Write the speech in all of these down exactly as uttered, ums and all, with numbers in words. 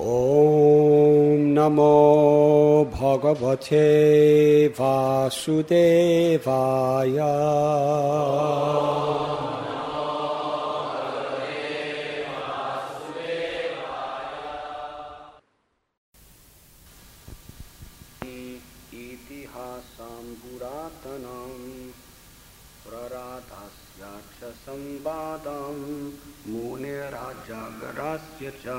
Om Namo Bhagavate Vasudevaya. Itihasam Puratanam Praradhasya Sambadam Munirajagarasya Cha.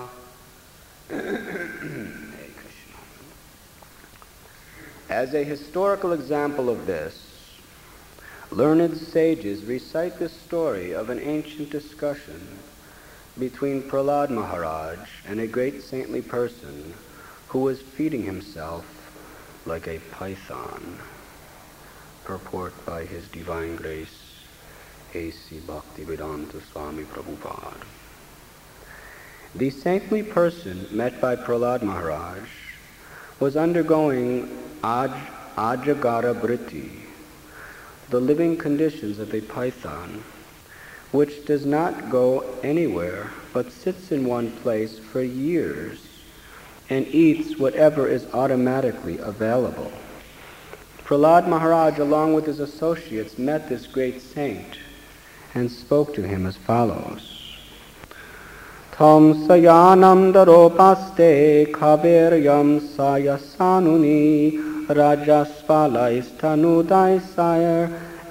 As a historical example of this, learned sages recite the story of an ancient discussion between Prahlad Maharaj and a great saintly person who was feeding himself like a python. Purport by His Divine Grace, A C Bhaktivedanta Swami Prabhupada. The saintly person met by Prahlad Maharaj was undergoing aj, ajagara vritti, the living conditions of a python, which does not go anywhere but sits in one place for years and eats whatever is automatically available. Prahlad Maharaj, along with his associates, met this great saint and spoke to him as follows. Tam sayanam daropaste kaveryam sayasanuni rajaspalaisthanudai sayar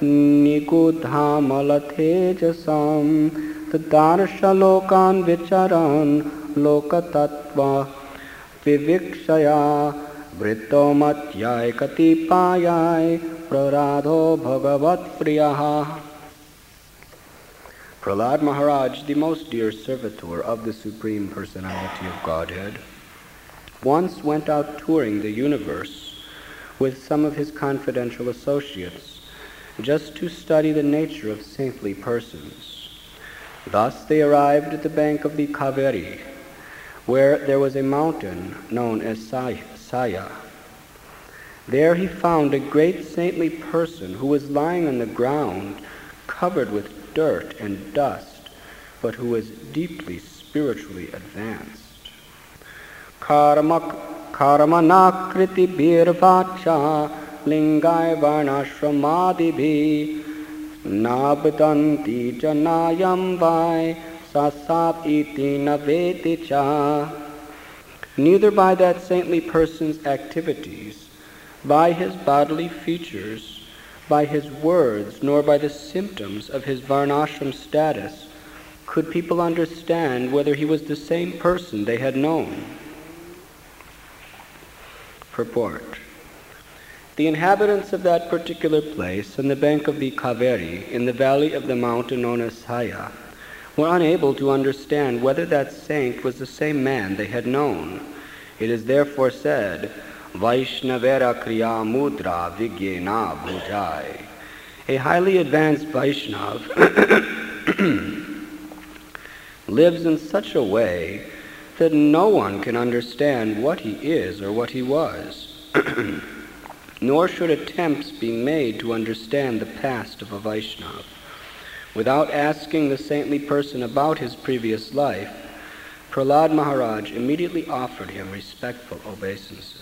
nigudhamalatejasam tadarsha vicharan lokatattva vivikshaya vrittomatyai katipayai praradho bhagavat priyaha. Prahlad Maharaj, the most dear servitor of the Supreme Personality of Godhead, once went out touring the universe with some of his confidential associates just to study the nature of saintly persons. Thus they arrived at the bank of the Kaveri, where there was a mountain known as Saya. There he found a great saintly person who was lying on the ground covered with dirt and dust, but who was deeply spiritually advanced. Karma karmanakriti birvacha lingai varnashramadibhi nabdanti janayam vai sasab iti naveti cha. Neither by that saintly person's activities, by his bodily features, by his words, nor by the symptoms of his varnashram status could people understand whether he was the same person they had known. Purport. The inhabitants of that particular place on the bank of the Kaveri, in the valley of the mountain known as Saya, were unable to understand whether that saint was the same man they had known. It is therefore said, Vaishnavera Kriya Mudra Vigyena Bhujai. A highly advanced Vaishnav lives in such a way that no one can understand what he is or what he was, nor should attempts be made to understand the past of a Vaishnav. Without asking the saintly person about his previous life, Prahlad Maharaj immediately offered him respectful obeisances.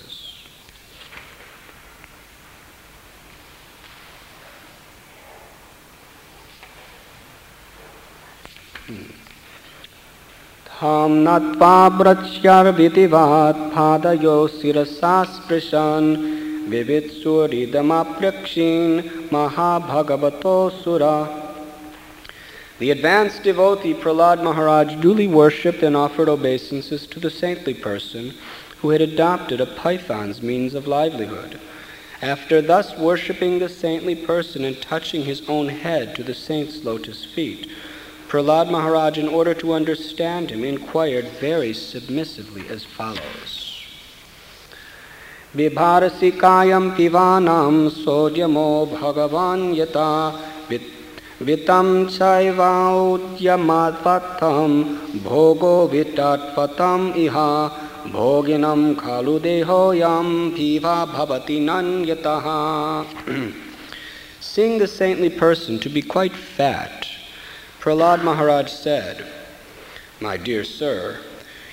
Tham natva brachyar vitivat padayo sirasa sprishan vivitsuridamaprakshin mahabhagavato sura. The advanced devotee Prahlad Maharaj duly worshipped and offered obeisances to the saintly person who had adopted a python's means of livelihood. After thus worshipping the saintly person and touching his own head to the saint's lotus feet, Prahlad Maharaj, in order to understand him, inquired very submissively as follows. Vibharasi kayam pivanam sodyamo bhagavan yata vitam chaivaudyamadvatam bhogo vitatvatam iha bhoginam khalu dehoyam piva bhavati nanyataha. Seeing the saintly person to be quite fat, Prahlad Maharaj said, My dear sir,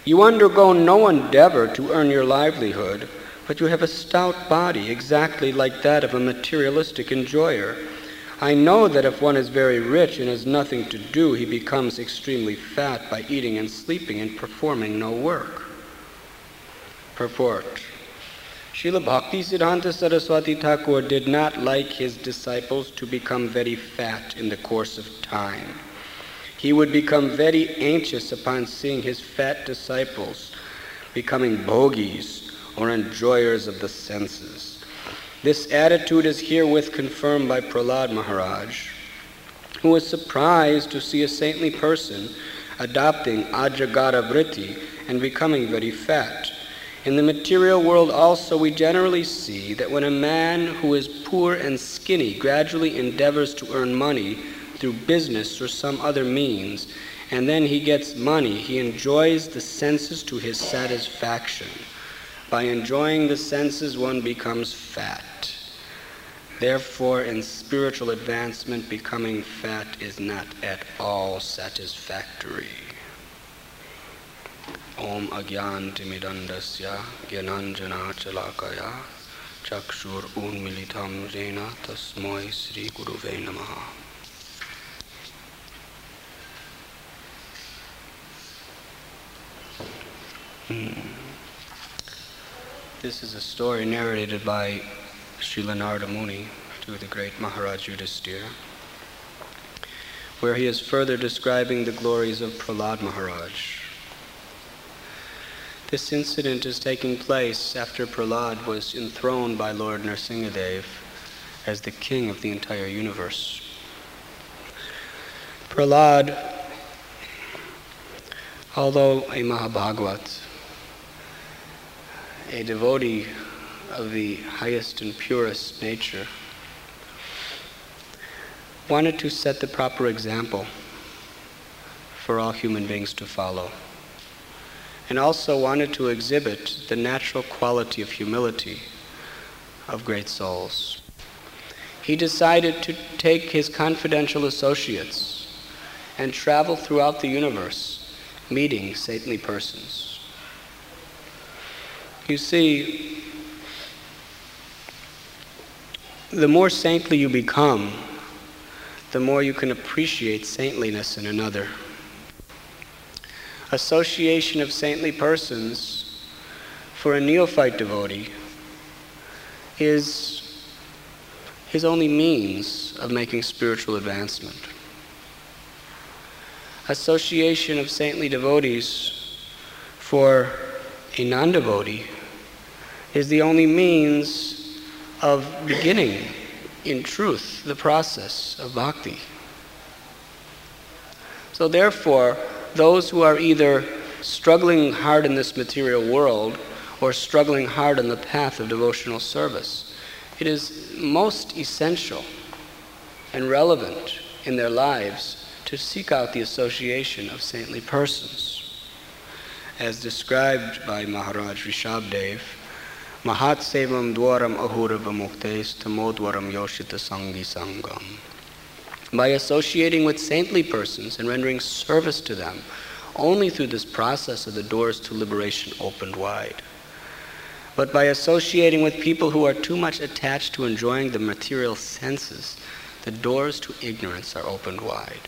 You undergo no endeavor to earn your livelihood, but you have a stout body exactly like that of a materialistic enjoyer. I know that if one is very rich and has nothing to do, he becomes extremely fat by eating and sleeping and performing no work. Purport. Srila Bhaktisiddhanta Saraswati Thakur did not like his disciples to become very fat in the course of time. He would become very anxious upon seeing his fat disciples becoming bhogis or enjoyers of the senses. This attitude is herewith confirmed by Prahlad Maharaj, who was surprised to see a saintly person adopting ajagara vritti and becoming very fat. In the material world also we generally see that when a man who is poor and skinny gradually endeavors to earn money through business or some other means, and then he gets money, he enjoys the senses to his satisfaction. By enjoying the senses, one becomes fat. Therefore, in spiritual advancement, becoming fat is not at all satisfactory. Om agyantimidandasya gyananjana chalakaya chakshur unmilitam jena tasmai Sri Guruve namaha. Hmm. This is a story narrated by Srila Narada Muni to the great Maharaj Yudhisthira, where he is further describing the glories of Prahlad Maharaj. This incident is taking place after Prahlad was enthroned by Lord Nrsingadev as the king of the entire universe. Prahlad, although a Mahabhagavat, a devotee of the highest and purest nature, wanted to set the proper example for all human beings to follow, and also wanted to exhibit the natural quality of humility of great souls. He decided to take his confidential associates and travel throughout the universe, meeting saintly persons. You see, the more saintly you become, the more you can appreciate saintliness in another. Association of saintly persons for a neophyte devotee is his only means of making spiritual advancement. Association of saintly devotees for a non-devotee is the only means of beginning, in truth, the process of bhakti. So therefore, those who are either struggling hard in this material world or struggling hard on the path of devotional service, it is most essential and relevant in their lives to seek out the association of saintly persons. As described by Maharaj Rishabdev, Mahat sevam dwaram ahura vamuktes tamodwaram yoshita sangi sangam. By associating with saintly persons and rendering service to them, only through this process are the doors to liberation opened wide. But by associating with people who are too much attached to enjoying the material senses, the doors to ignorance are opened wide.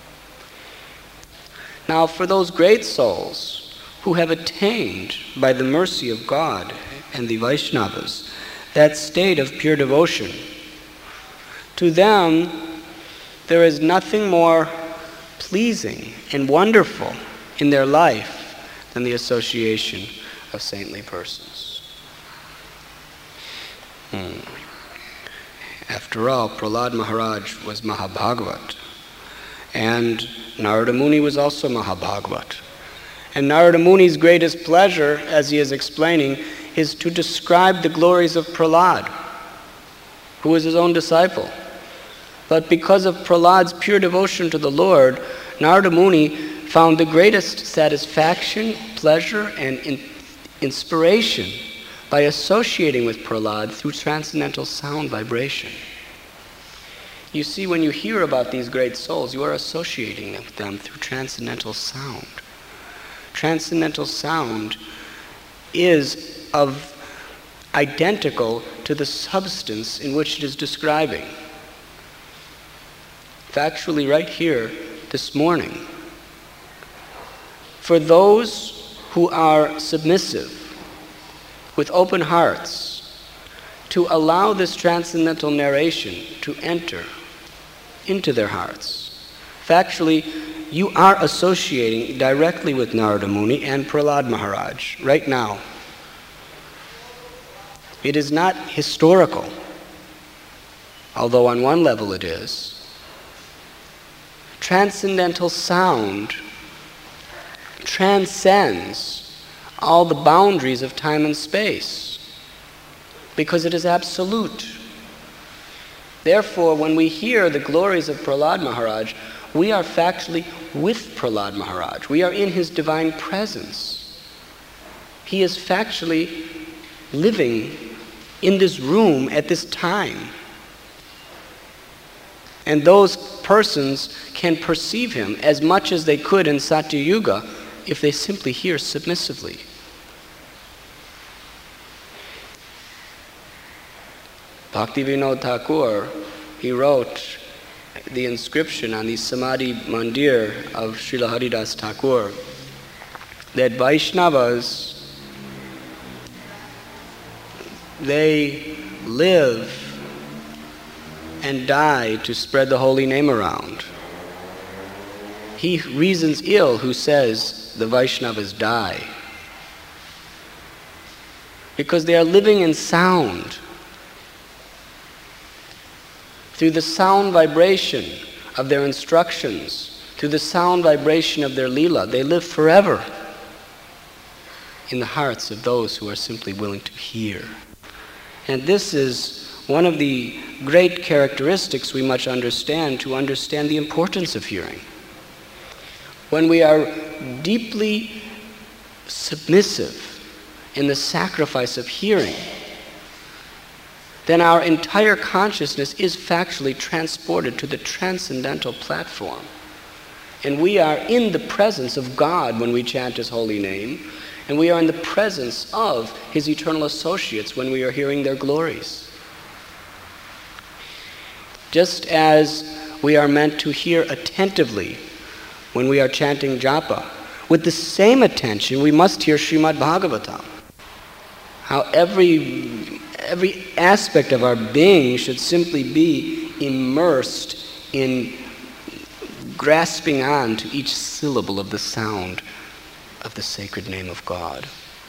Now, for those great souls who have attained, by the mercy of God and the Vaishnavas, that state of pure devotion, to them there is nothing more pleasing and wonderful in their life than the association of saintly persons. Hmm. After all, Prahlad Maharaj was Mahabhagavat, and Narada Muni was also Mahabhagavat. And Narada Muni's greatest pleasure, as he is explaining, is to describe the glories of Prahlad, who was his own disciple. But because of Prahlad's pure devotion to the Lord, Narada Muni found the greatest satisfaction, pleasure, and in- inspiration by associating with Prahlad through transcendental sound vibration. You see, when you hear about these great souls, you are associating with them through transcendental sound. transcendental sound is of identical to the substance in which it is describing. Factually, right here this morning, for those who are submissive, with open hearts, to allow this transcendental narration to enter into their hearts. Factually, you are associating directly with Narada Muni and Prahlad Maharaj right now. It is not historical, although on one level it is. Transcendental sound transcends all the boundaries of time and space, because it is absolute. Therefore, when we hear the glories of Prahlad Maharaj, we are factually with Prahlad Maharaj. We are in his divine presence. He is factually living in this room at this time. And those persons can perceive him as much as they could in Satya Yuga if they simply hear submissively. Bhaktivinoda Thakur, he wrote the inscription on the Samadhi Mandir of Srila Haridas Thakur that Vaishnavas, they live and die to spread the holy name around. He reasons ill who says the Vaishnavas die, because they are living in sound. Through the sound vibration of their instructions, through the sound vibration of their lila, they live forever in the hearts of those who are simply willing to hear. And this is one of the great characteristics we must understand to understand the importance of hearing. When we are deeply submissive in the sacrifice of hearing, then our entire consciousness is factually transported to the transcendental platform. And we are in the presence of God when we chant his holy name, and we are in the presence of his eternal associates when we are hearing their glories. Just as we are meant to hear attentively when we are chanting japa, with the same attention we must hear Srimad Bhagavatam. How every Every aspect of our being should simply be immersed in grasping on to each syllable of the sound of the sacred name of God.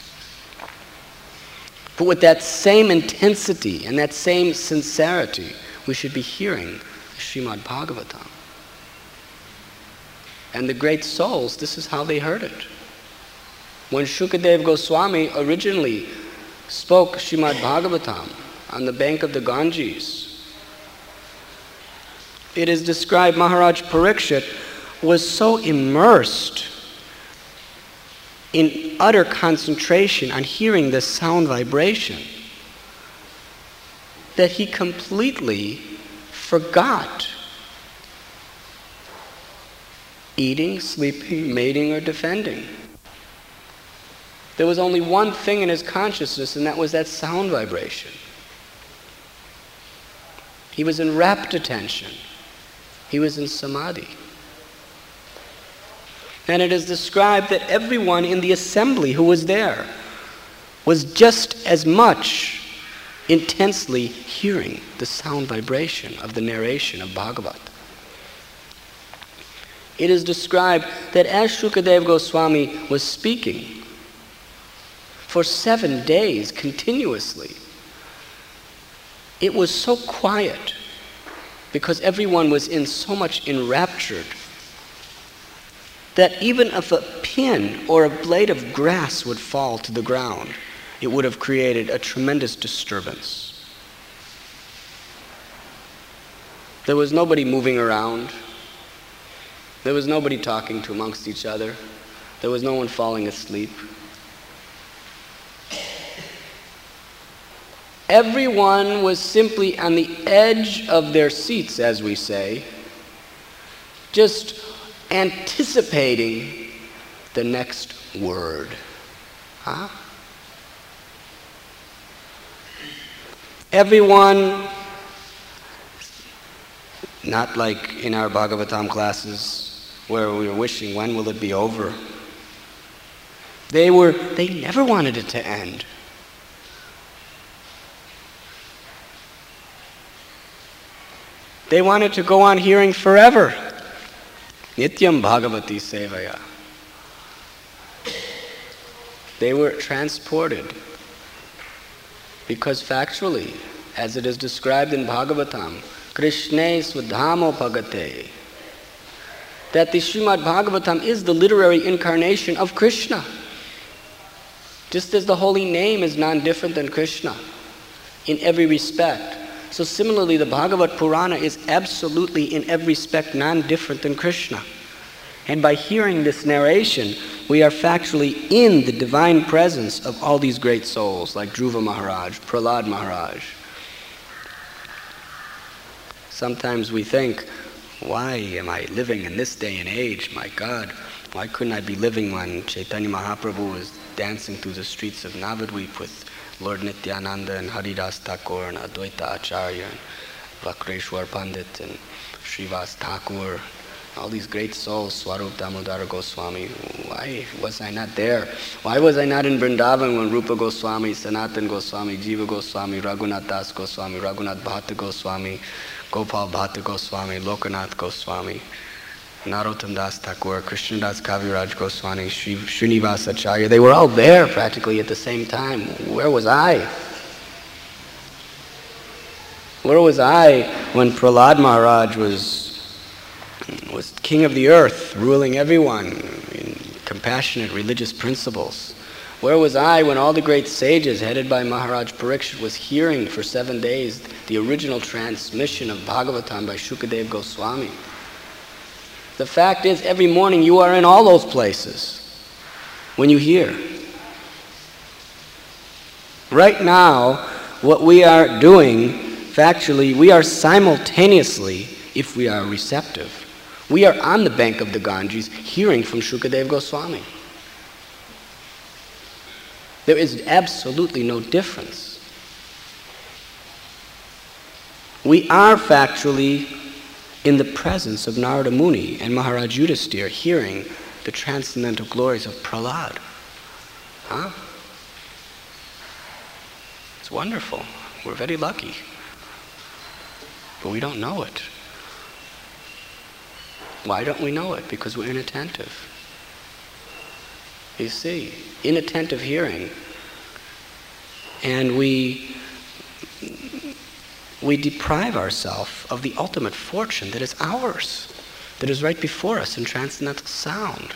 But with that same intensity and that same sincerity, we should be hearing Srimad Bhagavatam. And the great souls, this is how they heard it. When Shukadeva Goswami originally spoke Srimad Bhagavatam on the bank of the Ganges, it is described Maharaj Parikshit was so immersed in utter concentration on hearing the sound vibration that he completely forgot eating, sleeping, mating, or defending. There was only one thing in his consciousness, and that was that sound vibration. He was in rapt attention. He was in samadhi. And it is described that everyone in the assembly who was there was just as much intensely hearing the sound vibration of the narration of Bhagavat. It is described that as Shukadeva Goswami was speaking, for seven days continuously, it was so quiet because everyone was in so much enraptured that even if a pin or a blade of grass would fall to the ground, it would have created a tremendous disturbance. There was nobody moving around. There was nobody talking to amongst each other. There was no one falling asleep. Everyone was simply on the edge of their seats, as we say, just anticipating the next word. Huh? Everyone, not like in our Bhagavatam classes where we were wishing, when will it be over? They were, they never wanted it to end. They wanted to go on hearing forever. Nityam Bhagavati Sevaya. They were transported because factually, as it is described in Bhagavatam, Krishne Swadhamo Bhagate, that the Srimad Bhagavatam is the literary incarnation of Krishna. Just as the holy name is non-different than Krishna in every respect, so similarly the Bhagavad Purana is absolutely in every respect non-different than Krishna. And by hearing this narration, we are factually in the divine presence of all these great souls, like Dhruva Maharaj, Prahlad Maharaj. Sometimes we think, why am I living in this day and age? My God, why couldn't I be living when Chaitanya Mahaprabhu was dancing through the streets of Navadvip with Lord Nityananda and Haridas Thakur and Advaita Acharya and Vakreshwar Pandit and Srivas Thakur, all these great souls, Swarup Damodara Goswami. Why was I not there? Why was I not in Vrindavan when Rupa Goswami, Sanatan Goswami, Jiva Goswami, Raghunath Das Goswami, Raghunath Bhatta Goswami, Gopal Bhatta Goswami, Lokanath Goswami, Narottam Das Thakur, Krishnadas Kaviraj Goswami, Sri, Srinivas Acharya, they were all there practically at the same time. Where was I? Where was I when Prahlad Maharaj was, was king of the earth, ruling everyone in compassionate religious principles? Where was I when all the great sages, headed by Maharaj Parikshit, was hearing for seven days the original transmission of Bhagavatam by Shukadev Goswami? The fact is, every morning you are in all those places when you hear. Right now, what we are doing, factually, we are simultaneously, if we are receptive, we are on the bank of the Ganges hearing from Shukadev Goswami. There is absolutely no difference. We are factually in the presence of Narada Muni and Maharaj Yudhisthira, hearing the transcendental glories of Prahlad. Huh? It's wonderful. We're very lucky. But we don't know it. Why don't we know it? Because we're inattentive. You see, inattentive hearing. And we we deprive ourselves of the ultimate fortune that is ours, that is right before us in transcendental sound.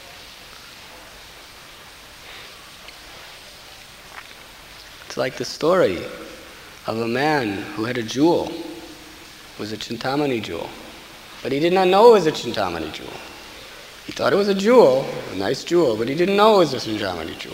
It's like the story of a man who had a jewel. It was a Chintamani jewel. But he did not know it was a Chintamani jewel. He thought it was a jewel, a nice jewel, but he didn't know it was a Chintamani jewel.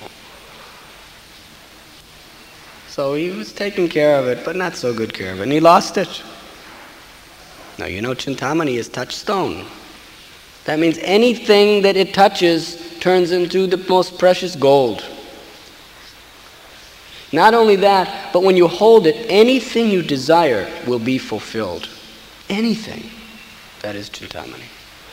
So he was taking care of it, but not so good care of it, and he lost it. Now you know Chintamani is touchstone. That means anything that it touches turns into the most precious gold. Not only that, but when you hold it, anything you desire will be fulfilled. Anything. That is Chintamani.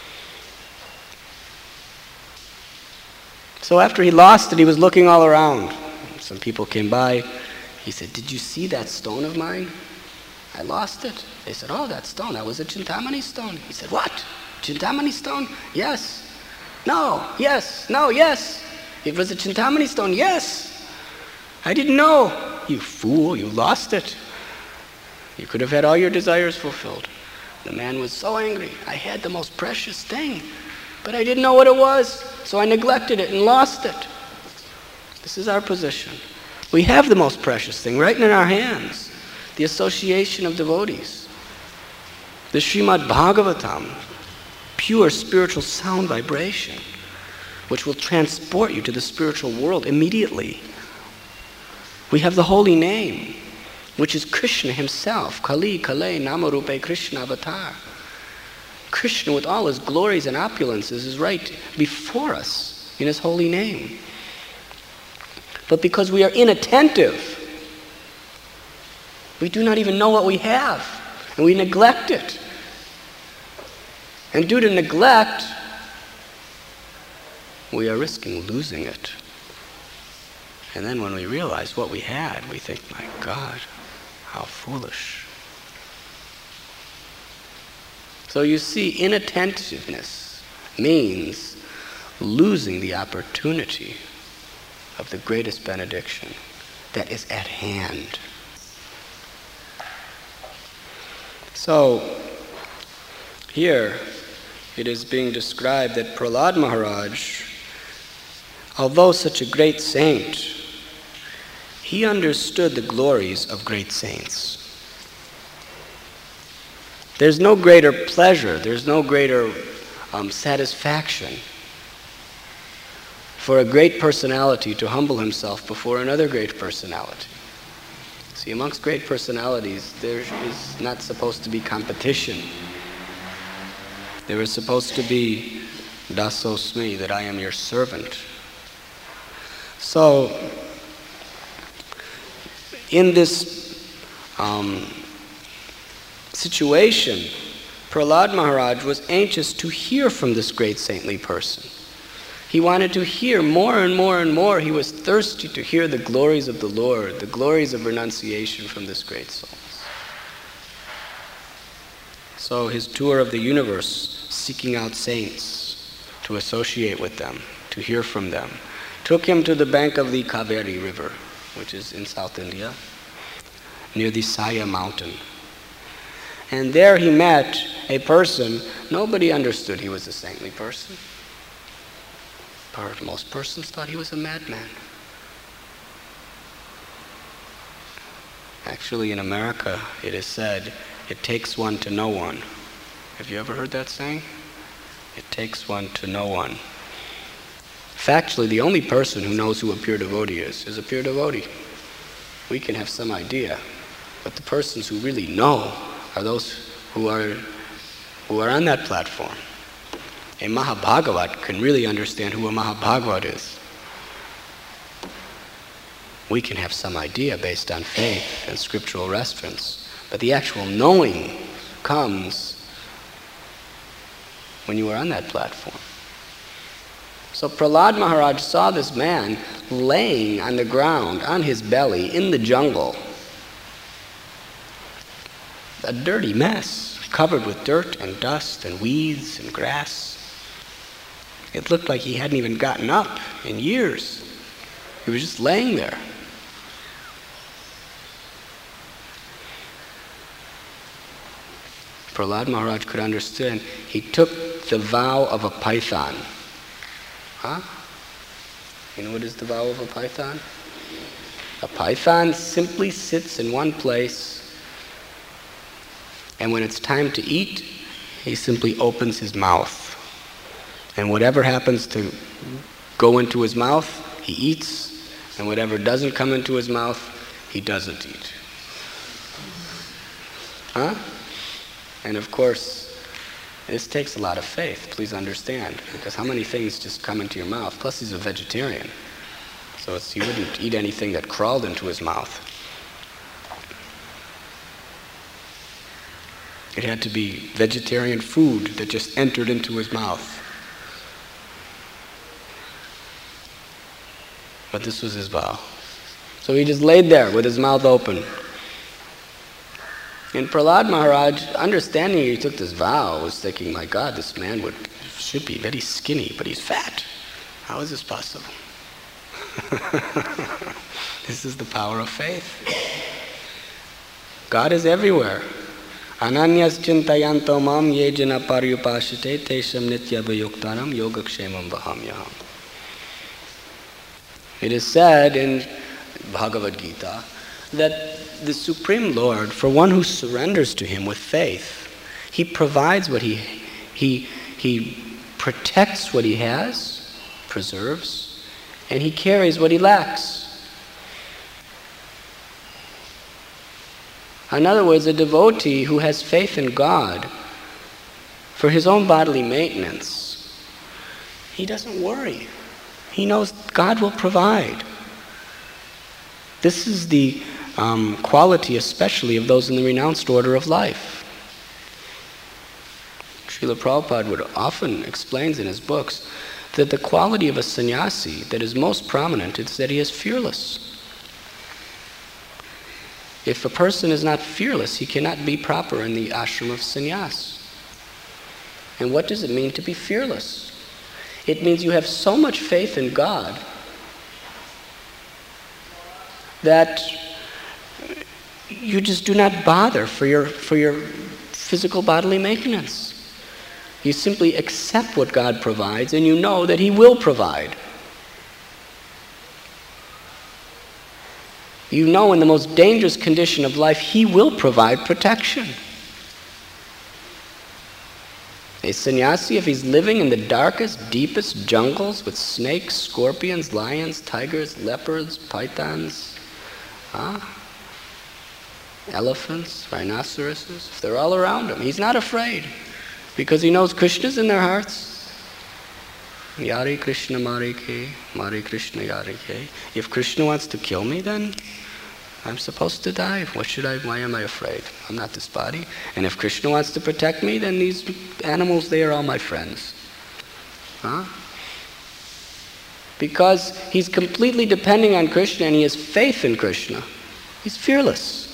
So after he lost it, he was looking all around. Some people came by. He said, "Did you see that stone of mine? I lost it." They said, "Oh, that stone, that was a Chintamani stone." He said, "What? Chintamani stone? Yes. No, yes, no, yes. It was a Chintamani stone, yes. I didn't know." "You fool, you lost it. You could have had all your desires fulfilled." The man was so angry. "I had the most precious thing, but I didn't know what it was, so I neglected it and lost it." This is our position. We have the most precious thing right in our hands, the association of devotees. The Srimad Bhagavatam, pure spiritual sound vibration, which will transport you to the spiritual world immediately. We have the holy name, which is Krishna himself, Kali Kale Namarupe Krishna Avatar. Krishna with all his glories and opulences is right before us. in His holy name. But because we are inattentive, we do not even know what we have, and we neglect it. And due to neglect, we are risking losing it. And then when we realize what we had, we think, my God, how foolish. So you see, inattentiveness means losing the opportunity of the greatest benediction that is at hand. So, here it is being described that Prahlad Maharaj, although such a great saint, he understood the glories of great saints. There's no greater pleasure, there's no greater um, satisfaction for a great personality to humble himself before another great personality. See, amongst great personalities, there is not supposed to be competition. There is supposed to be dasosmi, that I am your servant. So, in this um, situation, Prahlad Maharaj was anxious to hear from this great saintly person. He wanted to hear more and more and more. He was thirsty to hear the glories of the Lord, the glories of renunciation from this great soul. So his tour of the universe, seeking out saints to associate with them, to hear from them, took him to the bank of the Kaveri River, which is in South India, near the Saya mountain. And there he met a person. Nobody understood he was a saintly person. Most persons thought he was a madman. Actually, in America, it is said, it takes one to know one. Have you ever heard that saying? It takes one to know one. Factually, the only person who knows who a pure devotee is, is a pure devotee. We can have some idea, but the persons who really know are those who are, who are on that platform. A Mahabhagavat can really understand who a Mahabhagavat is. We can have some idea based on faith and scriptural reference, but the actual knowing comes when you are on that platform. So Prahlad Maharaj saw this man laying on the ground, on his belly, in the jungle. A dirty mess, covered with dirt and dust and weeds and grass. It looked like he hadn't even gotten up in years. He was just laying there. Prahlad Maharaj could understand. He took the vow of a python. Huh? You know what is the vow of a python? A python simply sits in one place, and when it's time to eat, he simply opens his mouth. And whatever happens to go into his mouth, he eats, and whatever doesn't come into his mouth, he doesn't eat. Huh? And of course, this takes a lot of faith, please understand, because how many things just come into your mouth? Plus he's a vegetarian, so it's, he wouldn't eat anything that crawled into his mouth. It had to be vegetarian food that just entered into his mouth. But this was his vow. So he just laid there with his mouth open. And Prahlad Maharaj, understanding he took this vow, was thinking, my God, this man would should be very skinny, but he's fat. How is this possible? This is the power of faith. God is everywhere. Ananyas chintayanto mam ye jana paryupashite tesham nityabhayuktanam yogakshemam vahamyaham. It is said in Bhagavad Gita that the Supreme Lord, for one who surrenders to Him with faith, He provides what He, He, He protects what He has, preserves, and He carries what He lacks. In other words, a devotee who has faith in God for his own bodily maintenance, he doesn't worry. He knows God will provide. This is the um, quality especially of those in the renounced order of life. Srila Prabhupada would often explains in his books that the quality of a sannyasi that is most prominent is that he is fearless. If a person is not fearless, he cannot be proper in the ashram of sannyas. And what does it mean to be fearless? It means you have so much faith in God that you just do not bother for your, for your physical bodily maintenance. You simply accept what God provides, and you know that He will provide. You know in the most dangerous condition of life, He will provide protection. A sannyasi, if he's living in the darkest, deepest jungles with snakes, scorpions, lions, tigers, leopards, pythons, huh? elephants, rhinoceroses, if they're all around him, he's not afraid. Because he knows Krishna's in their hearts. Yari Krishna Mari Ke, Mari Krishna Yari Ke. If Krishna wants to kill me, then I'm supposed to die. What should I, why am I afraid? I'm not this body. And if Krishna wants to protect me, then these animals, they are all my friends. Huh? Because he's completely depending on Krishna and he has faith in Krishna. He's fearless.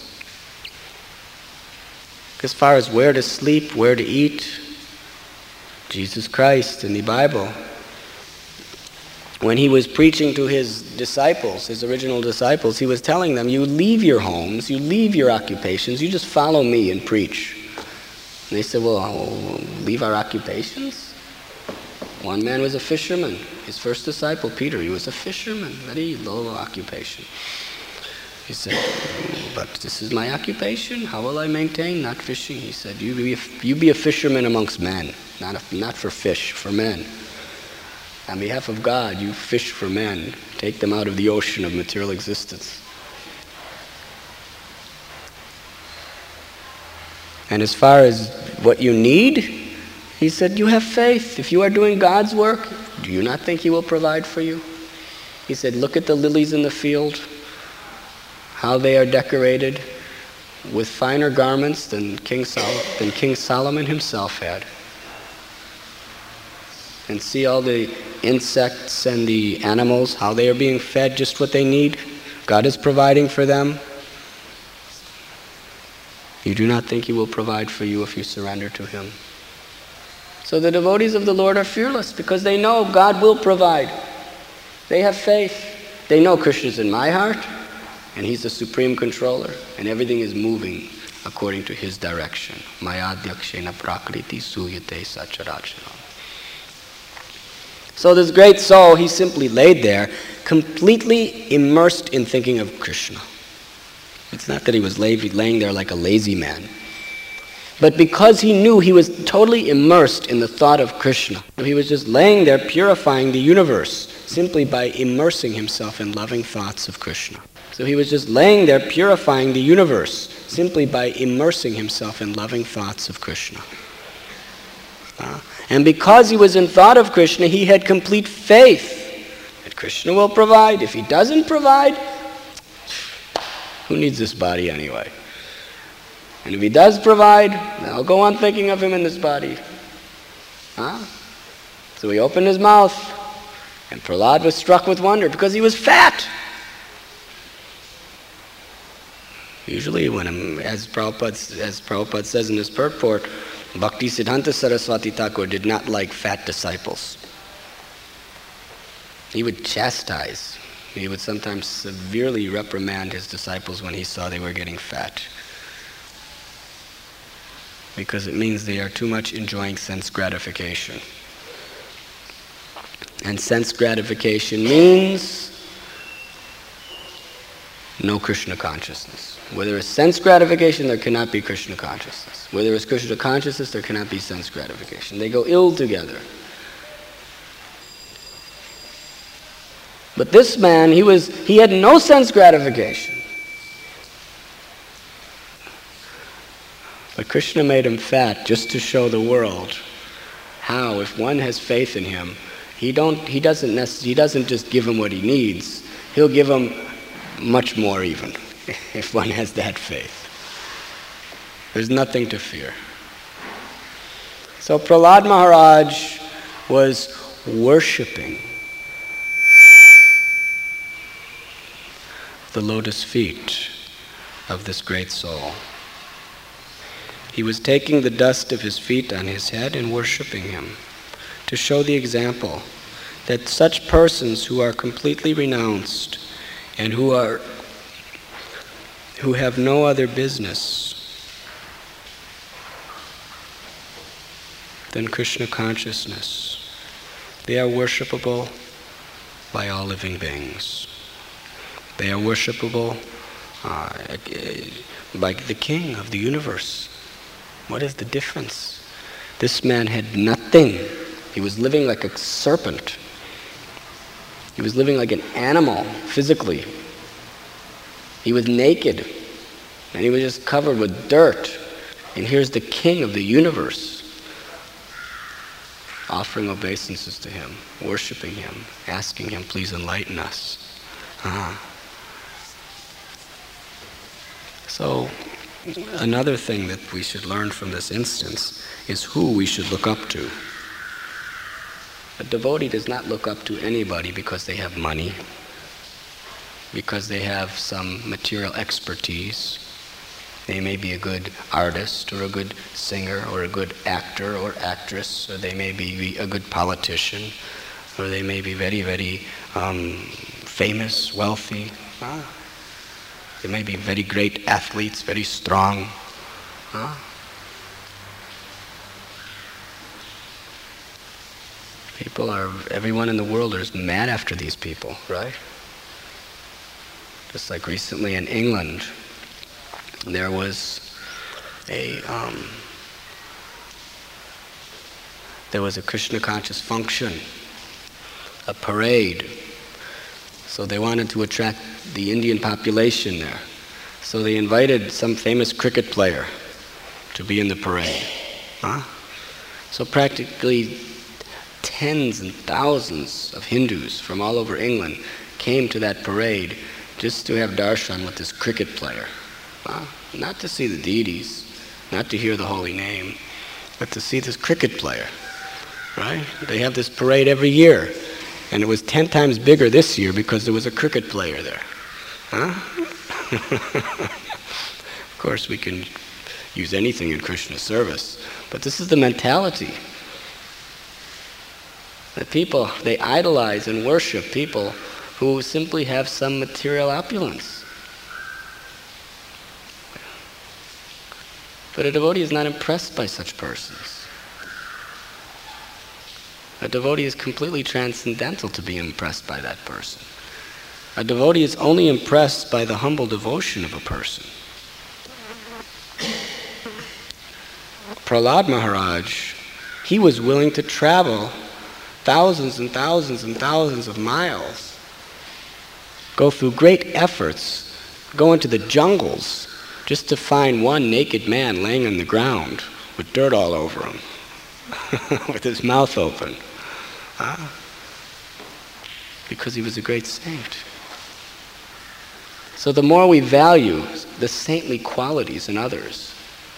As far as where to sleep, where to eat, Jesus Christ in the Bible, when he was preaching to his disciples, his original disciples, he was telling them, you leave your homes, you leave your occupations, you just follow me and preach. And they said, well, leave our occupations? One man was a fisherman. His first disciple, Peter, he was a fisherman, very low occupation. He said, but this is my occupation. How will I maintain not fishing? He said, you be a, you be a fisherman amongst men, not, a, not for fish, for men. On behalf of God, you fish for men. Take them out of the ocean of material existence. And as far as what you need, he said, you have faith. If you are doing God's work, do you not think He will provide for you? He said, look at the lilies in the field, how they are decorated with finer garments than King, Sol- than King Solomon himself had. And see all the insects and the animals, how they are being fed just what they need. God is providing for them. You do not think He will provide for you if you surrender to Him. So the devotees of the Lord are fearless because they know God will provide. They have faith. They know Krishna is in my heart and He's the supreme controller and everything is moving according to His direction. Mayadhyakshena prakriti suyate sacharachanam. So this great soul, he simply laid there, completely immersed in thinking of Krishna. It's not that he was laying there like a lazy man. But because he knew he was totally immersed in the thought of Krishna, he was just laying there purifying the universe simply by immersing himself in loving thoughts of Krishna. So he was just laying there purifying the universe simply by immersing himself in loving thoughts of Krishna. Uh, and because he was in thought of Krishna, he had complete faith that Krishna will provide. If He doesn't provide, who needs this body anyway? And if He does provide, then I'll go on thinking of Him in this body. Huh? So he opened his mouth, and Prahlad was struck with wonder because he was fat. Usually when, as Prabhupada, as Prabhupada says in his purport, Bhakti Siddhanta Saraswati Thakur did not like fat disciples. He would chastise. He would sometimes severely reprimand his disciples when he saw they were getting fat. Because it means they are too much enjoying sense gratification. And sense gratification means no Krishna consciousness. Where there is sense gratification, there cannot be Krishna consciousness. Where there is Krishna consciousness, there cannot be sense gratification. They go ill together. But this man, he was he had no sense gratification. But Krishna made him fat just to show the world how, if one has faith in Him, He don't. He doesn't. Nec- he doesn't just give him what he needs. He'll give him much more, even if one has that faith. There's nothing to fear. So Prahlad Maharaj was worshipping the lotus feet of this great soul. He was taking the dust of his feet on his head and worshipping him, to show the example that such persons who are completely renounced and who are who have no other business than Krishna consciousness, they are worshipable by all living beings. They are worshipable uh, by the King of the universe. What is the difference? This man had nothing. He was living like a serpent. He was living like an animal, physically. He was naked, and he was just covered with dirt. And here's the King of the universe, offering obeisances to him, worshiping him, asking him, please enlighten us. Ah. So, another thing that we should learn from this instance is who we should look up to. A devotee does not look up to anybody because they have money, because they have some material expertise. They may be a good artist or a good singer or a good actor or actress, or they may be a good politician, or they may be very, very um, famous, wealthy. Ah. They may be very great athletes, very strong. Ah. People are, everyone in the world is mad after these people, right? Just like recently in England, there was a, um, there was a Krishna conscious function, a parade. So they wanted to attract the Indian population there. So they invited some famous cricket player to be in the parade. Huh? So practically tens and thousands of Hindus from all over England came to that parade just to have darshan with this cricket player. Huh? Not to see the deities, not to hear the holy name, but to see this cricket player. Right? They have this parade every year, and it was ten times bigger this year because there was a cricket player there. Huh? Of course, we can use anything in Krishna's service, but this is the mentality. The people, they idolize and worship people who simply have some material opulence. But a devotee is not impressed by such persons. A devotee is completely transcendental to be impressed by that person. A devotee is only impressed by the humble devotion of a person. Prahlad Maharaj, he was willing to travel thousands and thousands and thousands of miles, go through great efforts, go into the jungles just to find one naked man laying on the ground with dirt all over him, with his mouth open, huh? Because he was a great saint. So the more we value the saintly qualities in others,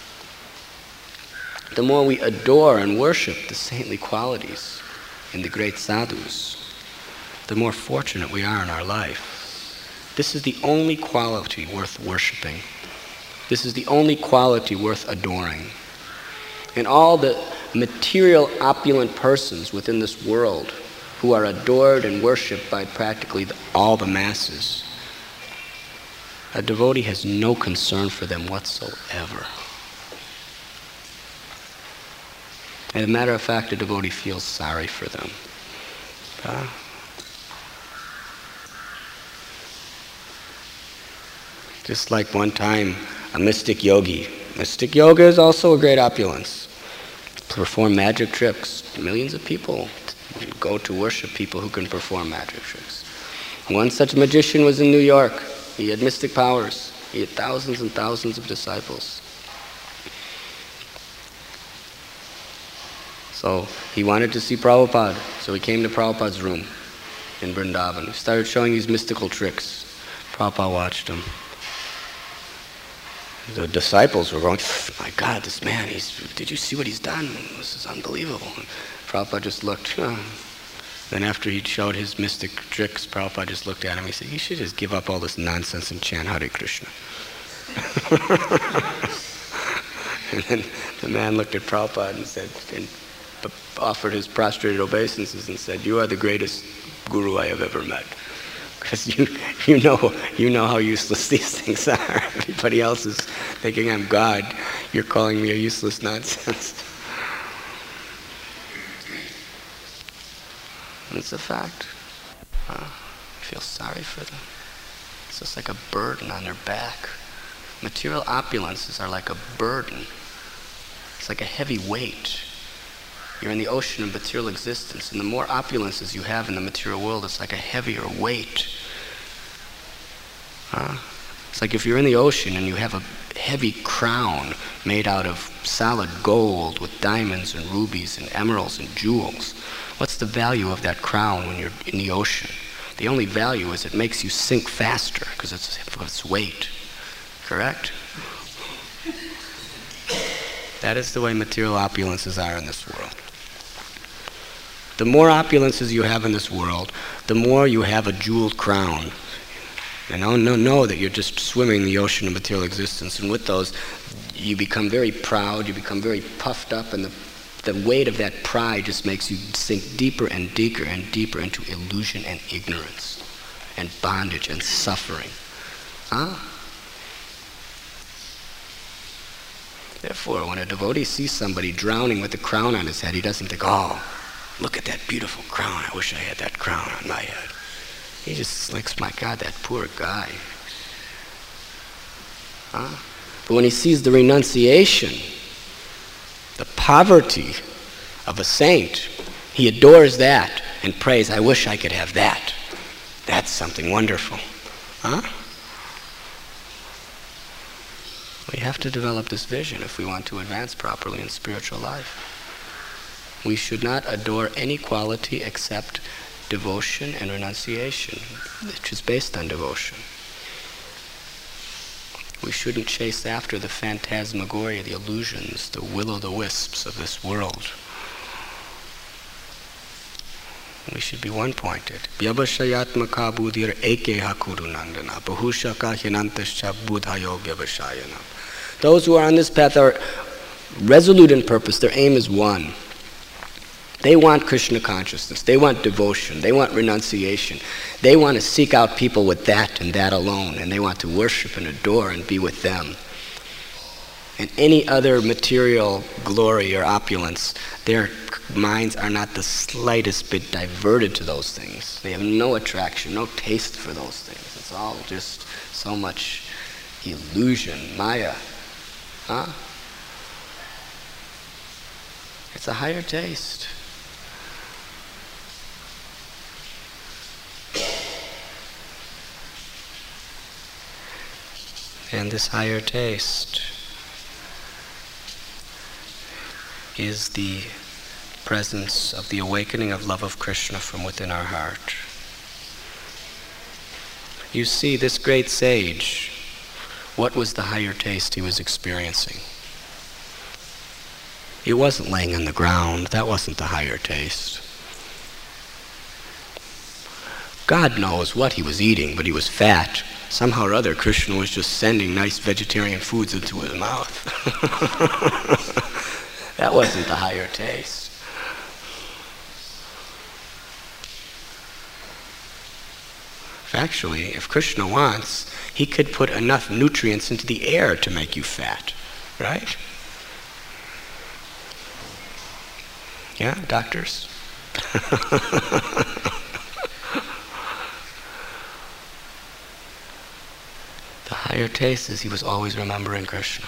the more we adore and worship the saintly qualities in the great sadhus, the more fortunate we are in our life. This is the only quality worth worshiping. This is the only quality worth adoring. And all the material opulent persons within this world who are adored and worshipped by practically the, all the masses, a devotee has no concern for them whatsoever. As a matter of fact, a devotee feels sorry for them. Huh? Just like one time, a mystic yogi. Mystic yoga is also a great opulence. Perform magic tricks. Millions of people go to worship people who can perform magic tricks. One such magician was in New York. He had mystic powers. He had thousands and thousands of disciples. So he wanted to see Prabhupada, so he came to Prabhupada's room in Vrindavan. He started showing these mystical tricks. Prabhupada watched him. The disciples were going, my God, this man, he's, did you see what he's done? This is unbelievable. And Prabhupada just looked. Oh. Then after he showed his mystic tricks, Prabhupada just looked at him. He said, you should just give up all this nonsense and chant Hare Krishna. And then the man looked at Prabhupada and said, and offered his prostrated obeisances and said, you are the greatest guru I have ever met. Because you, you know, you know how useless these things are. Everybody else is thinking I'm God. You're calling me a useless nonsense. And it's a fact. Uh, I feel sorry for them. It's just like a burden on their back. Material opulences are like a burden. It's like a heavy weight. You're in the ocean of material existence, and the more opulences you have in the material world, it's like a heavier weight. Huh? It's like if you're in the ocean and you have a heavy crown made out of solid gold with diamonds and rubies and emeralds and jewels. What's the value of that crown when you're in the ocean? The only value is it makes you sink faster because it's of its weight. Correct? That is the way material opulences are in this world. The more opulences you have in this world, the more you have a jeweled crown. And know, know, know that you're just swimming in the ocean of material existence. And with those, you become very proud, you become very puffed up, and the, the weight of that pride just makes you sink deeper and deeper and deeper into illusion and ignorance and bondage and suffering. Huh? Therefore, when a devotee sees somebody drowning with a crown on his head, he doesn't think, oh, look at that beautiful crown. I wish I had that crown on my head. He just thinks, my God, that poor guy. Huh? But when he sees the renunciation, the poverty of a saint, he adores that and prays, I wish I could have that. That's something wonderful. Huh? We have to develop this vision if we want to advance properly in spiritual life. We should not adore any quality except devotion and renunciation, which is based on devotion. We shouldn't chase after the phantasmagoria, the illusions, the will-o'-the-wisps of this world. We should be one-pointed. Vyavashayatmaka buddhir ekeha kurunandana bahushaka hinantascha buddhayo vyavashayanam. Those who are on this path are resolute in purpose. Their aim is one. They want Krishna consciousness. They want devotion. They want renunciation. They want to seek out people with that and that alone, and they want to worship and adore and be with them. And any other material glory or opulence, their minds are not the slightest bit diverted to those things. They have no attraction, no taste for those things. It's all just so much illusion, maya. Huh? It's a higher taste. And this higher taste is the presence of the awakening of love of Krishna from within our heart. You see, this great sage, what was the higher taste he was experiencing? He wasn't laying on the ground. That wasn't the higher taste. God knows what he was eating, but he was fat. Somehow or other, Krishna was just sending nice vegetarian foods into his mouth. That wasn't the higher taste. Factually, if Krishna wants, he could put enough nutrients into the air to make you fat, right? Yeah, doctors? The higher taste is he was always remembering Krishna.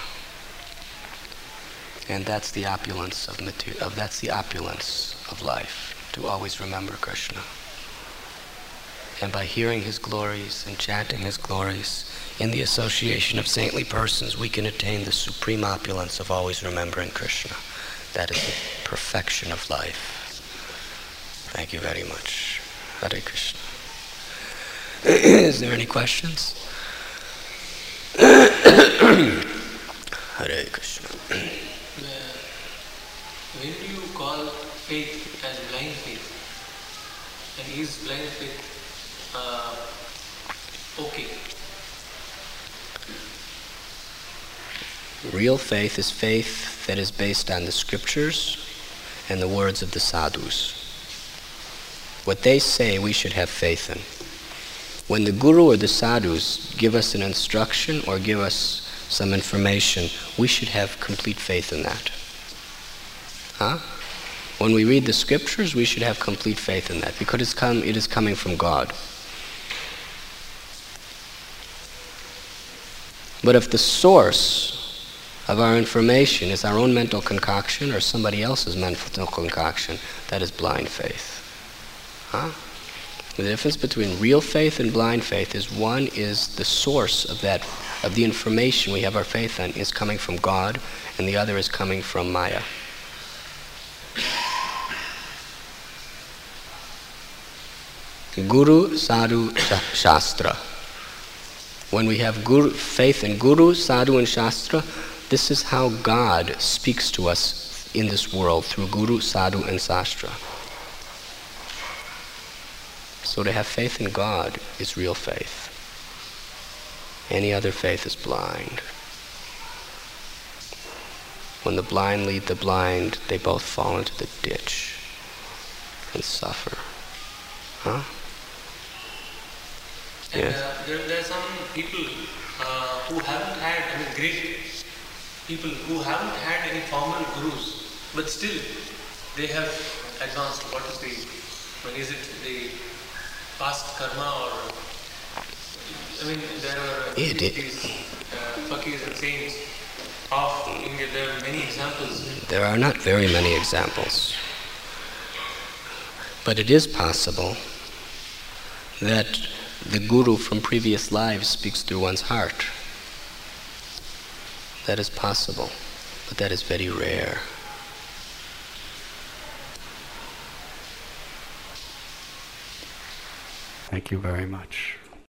And that's the opulence of material, of that's the opulence of life, to always remember Krishna. And by hearing his glories and chanting his glories in the association of saintly persons, we can attain the supreme opulence of always remembering Krishna. That is the perfection of life. Thank you very much. Hare Krishna. Is there any questions? Hare Krishna. When do you call faith as blind faith? And is blind faith uh, okay? Real faith is faith that is based on the scriptures and the words of the sadhus. What they say we should have faith in. When the guru or the sadhus give us an instruction or give us some information, we should have complete faith in that. Huh? When we read the scriptures, we should have complete faith in that because it's come, it is coming from God. But if the source of our information is our own mental concoction or somebody else's mental concoction, that is blind faith. Huh? The difference between real faith and blind faith is one is the source of that, of the information we have our faith in is coming from God, and the other is coming from Maya. Guru, Sadhu, Shastra. When we have guru, faith in Guru, Sadhu, and Shastra, this is how God speaks to us in this world, through Guru, Sadhu, and Shastra. So to have faith in God is real faith. Any other faith is blind. When the blind lead the blind, they both fall into the ditch and suffer. Huh? And Yes. uh, there, there are some people uh, who haven't had, I mean great people who haven't had any formal gurus, but still they have advanced. What is the, I mean, is it the past karma or, I mean, there are uh, It, it, these uh, fakirs and saints of India. There are many examples. There are not very many examples. But it is possible that the guru from previous lives speaks through one's heart. That is possible, but that is very rare. Thank you very much.